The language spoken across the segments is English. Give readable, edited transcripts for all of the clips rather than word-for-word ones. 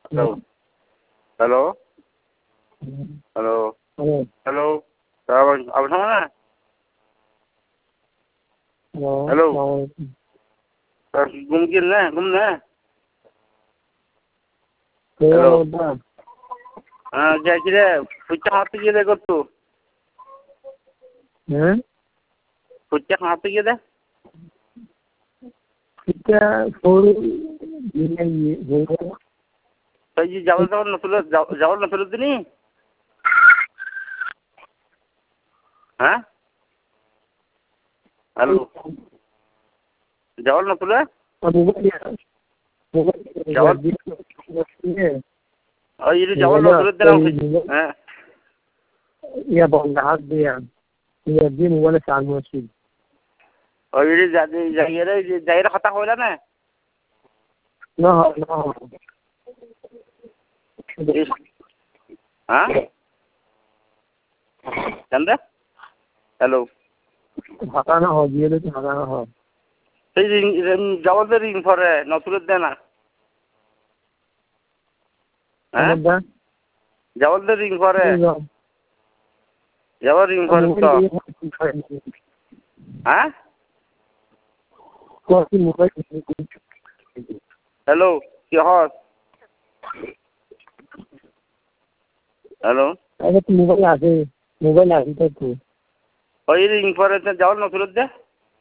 Hello. Hello. Hello. Hello. Apa sama? Hello. Mungkin lah, gimana? Hello. Jadi pucak hati kita kau tu. Pucak hati kita. Kita full ini Saya jawab nak tulis ni. Hah? Halo. Jawab nak tulis? Jawab. Oh, ini jawab nak tulis dalam. Ya, bangga dia. Ya, dia mula sama sih. Oh, ini jadi kata kau dah na? No. Hah? Chandra? Hello. Hakana ho, dia tu hakana ho. Saya jawab ring for nak tulis dah na? Hah? Jawab ring for Jawab ring for tu. Hah? Hello, क्या हो? Hello. अरे तू mobile आ गई तू और ये ring पर इतना जाओ ना तुरंत दे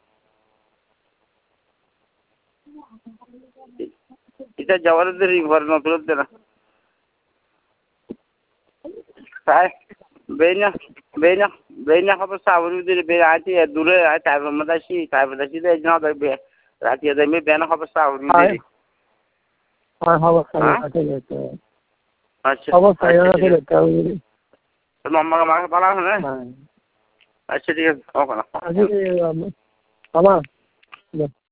इतना जाओ ना रिंग पर ना तुरंत देना काय बेन्या खबर सावरी दे बे आती दूर आ टाइम मदाशी दे जना दे बे राती दे में बेना खबर सावरी दे हां खबर सावरी लेते अच्छा खबर सावरी लेते हैं तो मम्मा का मार पाला है ना अच्छा ठीक है ओके ना अजी मामा